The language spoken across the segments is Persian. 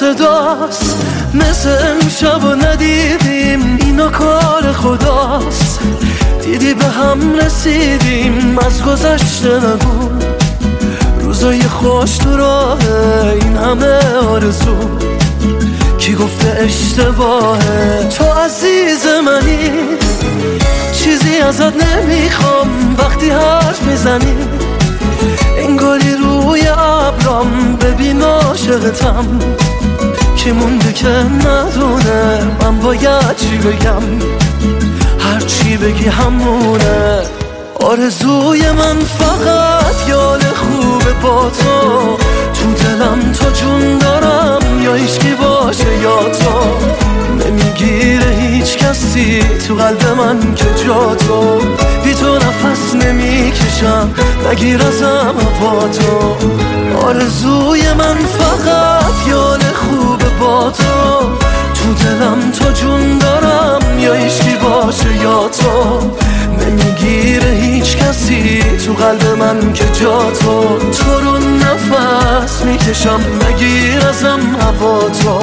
صداست، مثل امشب و ندیدیم اینا کار خداست. دیدی به هم رسیدیم از گذشته نگو، روزای خوش تو راه این همه آرزو. کی گفته اشتباهه؟ تو عزیز منی، چیزی ازت نمیخوام وقتی حرف میزنی. انگاری روی ابرام ببین عاشقتم، کی مونده که ندونه من باید چی بگم. هر چی بگی همونه. آرزوی من فقط یاد خوبه با تو، تو دلم تو جون دارم یا هیچکی باشه یا تو. نمیگیره هیچ کسی تو قلب من که جا تو، بی تو نفس نمیکشم نگیر ازم هوا تو. آرزوی من فقط یاد خوبه با تو، تو دلم تو جون دارم یا هیچکی باشه یا تو. نمیگیره هیچ کسی تو قلب من که جا تو. تو رو نفس میکشم نگیر ازم هوا تو.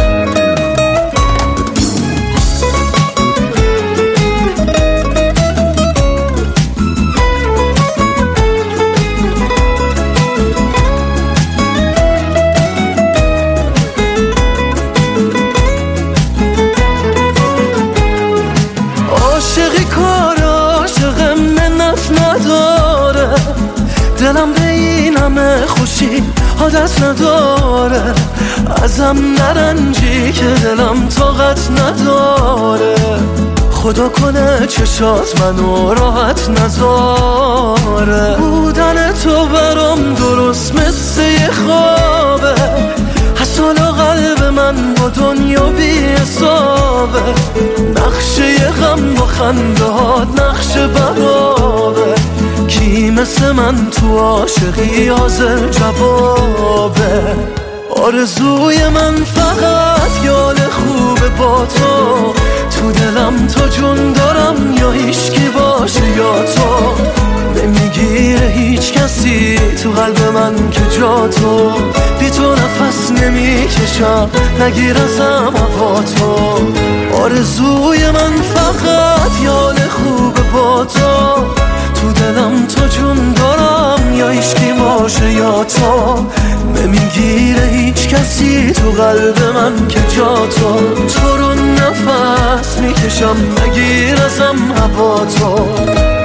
عاشقی کار عاشقم منت نداره، دلم به این همه خوشی عادت نداره. ازم نرنجی که دلم طاقت نداره، خدا کنه چشات منو راحت نذاره. بودن تو برام درست مثل یه خوابه، حسالا قلب من با دنیا بی حسابه. نقشه غم با خندهات نقشه برابه، کی مثل من تو عاشقی حاضر جوابه. آرزوی من فقط یاد خوبه با تو، تو دلم تو جون دارم یا هیچکی باشه یا تو. نمیگیره هیچ کسی تو قلب من که جا تو، بی تو نفس نمیکشم نگیر ازم هوا تو. آرزوی من فقط یاد خوبه با تو، تو دلم تو جون دارم یا هیچکی باشه یا تو. نمیگیره هیچ کسی تو قلب من که جا تو. تو رو نفس میکشم نگیر ازم هوا تو.